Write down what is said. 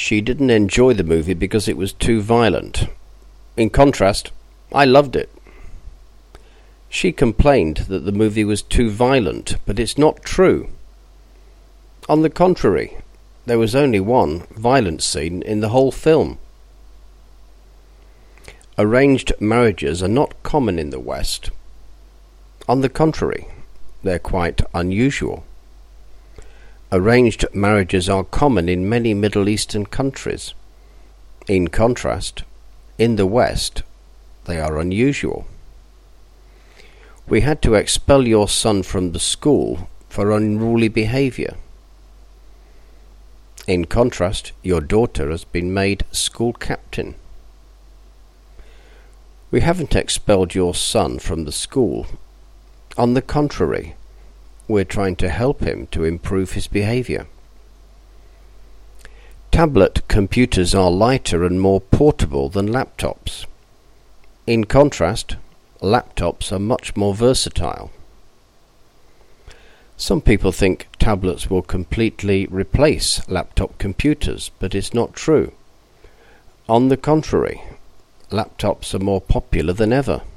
She didn't enjoy the movie because it was too violent. In contrast, I loved it. She complained that the movie was too violent, but it's not true. On the contrary, there was only one violent scene in the whole film. Arranged marriages are not common in the West. On the contrary, they're quite unusual. Arranged marriages are common in many Middle Eastern countries. In contrast, in the West, they are unusual. We had to expel your son from the school for unruly behaviour. In contrast, your daughter has been made school captain. We haven't expelled your son from the school. On the contrary, we're trying to help him to improve his behaviour. Tablet computers are lighter and more portable than laptops. In contrast, laptops are much more versatile. Some people think tablets will completely replace laptop computers, but it's not true. On the contrary, laptops are more popular than ever.